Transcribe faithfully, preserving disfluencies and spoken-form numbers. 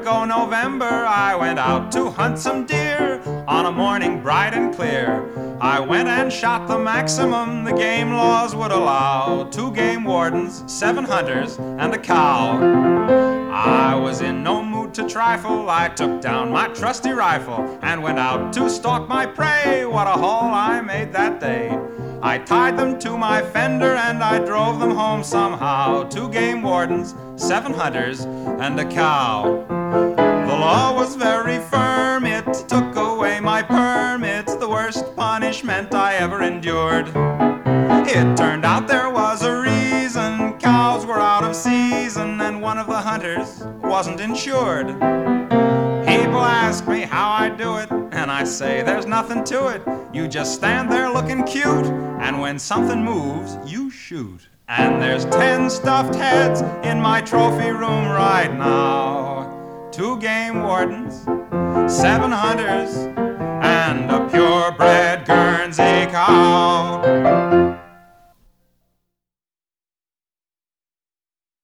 ago November, I went out to hunt some deer on a morning bright and clear. I went and shot the maximum the game laws would allow. Two game wardens, seven hunters, and a cow. I was in no mood to trifle. I took down my trusty rifle and went out to stalk my prey. What a haul I made that day. I tied them to my fender and I drove them home somehow. Two game wardens, seven hunters, and a cow. The law was very firm, it took away my permit, the worst punishment I ever endured. It turned out there was a reason, cows were out of season and one of the hunters wasn't insured. People ask me how I do it, and I say there's nothing to it. You just stand there looking cute, and when something moves, you shoot. And there's ten stuffed heads in my trophy room right now. Two game wardens, seven hunters, and a purebred Guernsey cow.